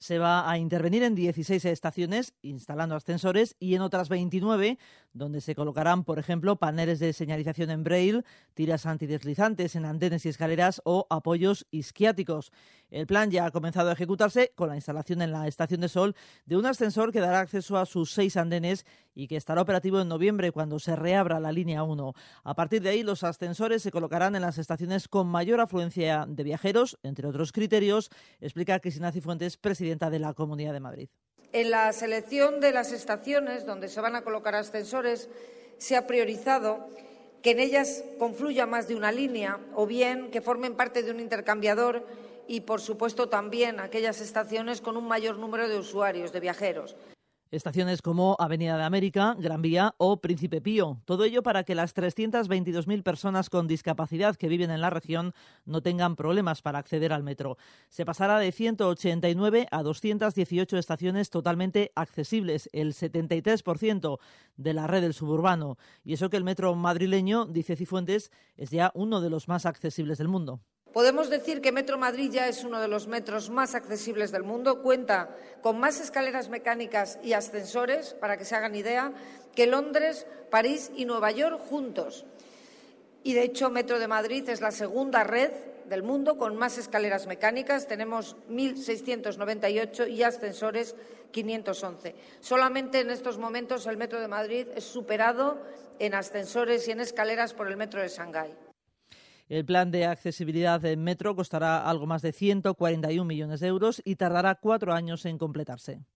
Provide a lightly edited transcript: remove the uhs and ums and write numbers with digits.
Se va a intervenir en 16 estaciones instalando ascensores y en otras 29 donde se colocarán, por ejemplo, paneles de señalización en braille, tiras antideslizantes en andenes y escaleras o apoyos isquiáticos. El plan ya ha comenzado a ejecutarse con la instalación en la Estación de Sol de un ascensor que dará acceso a sus 6 andenes y que estará operativo en noviembre cuando se reabra la línea 1. A partir de ahí, los ascensores se colocarán en las estaciones con mayor afluencia de viajeros, entre otros criterios, explica Cristina Cifuentes, presidenta de la Comunidad de Madrid. En la selección de las estaciones donde se van a colocar ascensores se ha priorizado que en ellas confluya más de una línea o bien que formen parte de un intercambiador y, por supuesto, también aquellas estaciones con un mayor número de usuarios, de viajeros. Estaciones como Avenida de América, Gran Vía o Príncipe Pío. Todo ello para que las 322.000 personas con discapacidad que viven en la región no tengan problemas para acceder al metro. Se pasará de 189 a 218 estaciones totalmente accesibles, el 73% de la red del suburbano. Y eso que el metro madrileño, dice Cifuentes, es ya uno de los más accesibles del mundo. Podemos decir que Metro Madrid ya es uno de los metros más accesibles del mundo. Cuenta con más escaleras mecánicas y ascensores, para que se hagan idea, que Londres, París y Nueva York juntos. Y, de hecho, Metro de Madrid es la segunda red del mundo con más escaleras mecánicas. Tenemos 1.698 y ascensores 511. Solamente en estos momentos el Metro de Madrid es superado en ascensores y en escaleras por el Metro de Shanghái. El plan de accesibilidad en metro costará algo más de 141 millones de euros y tardará 4 años en completarse.